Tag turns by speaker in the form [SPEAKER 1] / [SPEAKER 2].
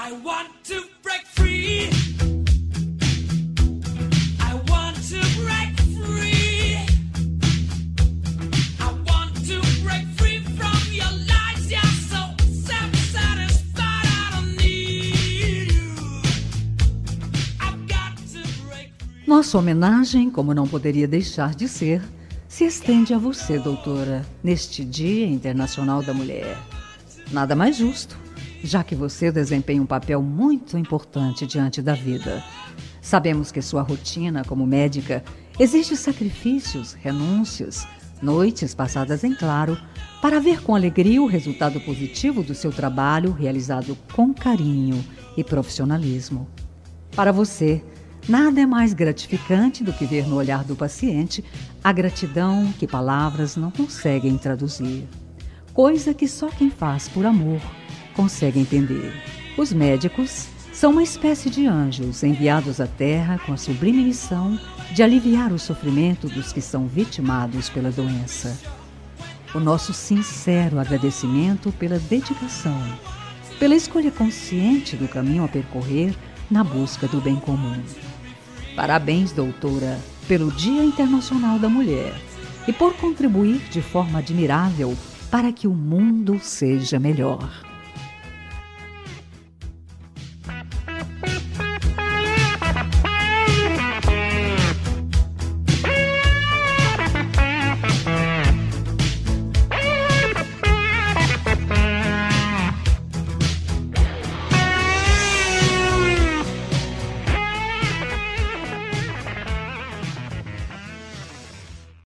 [SPEAKER 1] I want to break free. I want to break free. I want to break free from your lies. You're so self-satisfied. I don't need you. I've got to break free.
[SPEAKER 2] Nossa homenagem, como não poderia deixar de ser, se estende a você, doutora, neste Dia Internacional da Mulher. Nada mais justo, já que você desempenha um papel muito importante diante da vida. Sabemos que sua rotina como médica exige sacrifícios, renúncias, noites passadas em claro, para ver com alegria o resultado positivo do seu trabalho realizado com carinho e profissionalismo. Para você, nada é mais gratificante do que ver no olhar do paciente a gratidão que palavras não conseguem traduzir. Coisa que só quem faz por amor consegue entender. Os médicos são uma espécie de anjos enviados à Terra com a sublime missão de aliviar o sofrimento dos que são vitimados pela doença. O nosso sincero agradecimento pela dedicação, pela escolha consciente do caminho a percorrer na busca do bem comum. Parabéns, doutora, pelo Dia Internacional da Mulher e por contribuir de forma admirável para que o mundo seja melhor.